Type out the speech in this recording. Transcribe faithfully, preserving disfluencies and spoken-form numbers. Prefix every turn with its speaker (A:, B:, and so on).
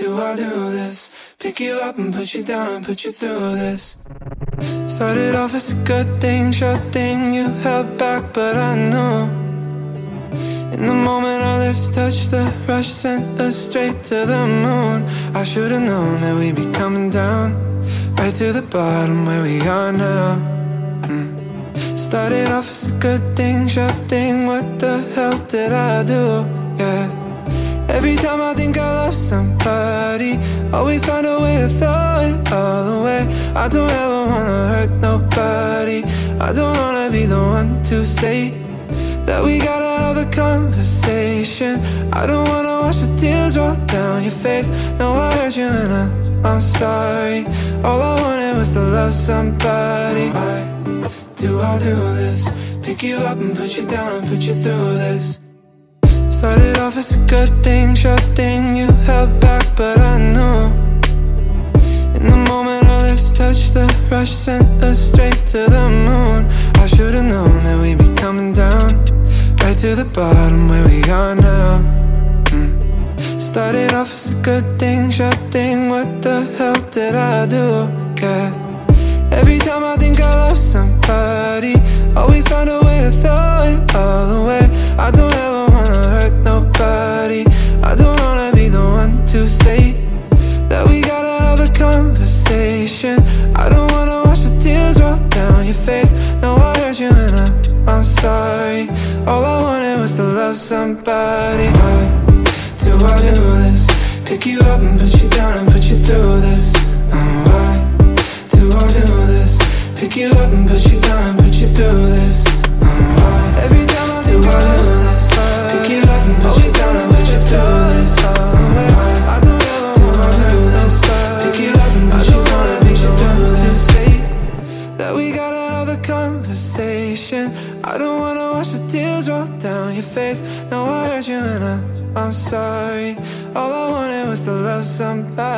A: do I do this? Pick you up and put you down and put you through this. Started off as a good thing, sure thing, you held back, but I know. In the moment our lips touched, the rush sent us straight to the moon. I should've known that we'd be coming down, right to the bottom where we are now. mm. Started off as a good thing, sure thing, what the hell did I do? Yeah. Every time I think I love somebody, always find a way to throw it all away. I don't ever wanna hurt nobody, I don't wanna be the one to say that we gotta have a conversation. I don't wanna watch the tears roll down your face. No, I hurt you and I, I'm sorry. All I wanted was to love somebody. Why do I do this? Pick you up and put you down and put you through this. Started off as a good thing, sure thing, you held back, but I know. In the moment our lips touched, the rush sent us straight to the moon. I should've known that we'd be coming down, right to the bottom where we are now. mm. Started off as a good thing, sure thing, what the hell did I do? Yeah. Every time I think I love somebody, always find a way to throw it all away. I don't ever wanna hurt nobody, I don't wanna be the one to say that we gotta have a conversation. I don't wanna watch the tears roll down your face. No, I hurt you and I, I'm sorry. All I wanted was to love somebody. Why do I do this? Pick you up and put you down and put you through this. Oh, why do I do this? Pick you up and put you down and put you through this. Oh, why? Every time I think I do this, pick you up and put you down and put you through this. Oh, why? I don't ever wanna do this. Pick you up and put you down and put you through this. Say that we gotta have a conversation. I don't wanna watch the tears roll down your face. No, I hurt you and I, I'm sorry. All I wanted was to love somebody.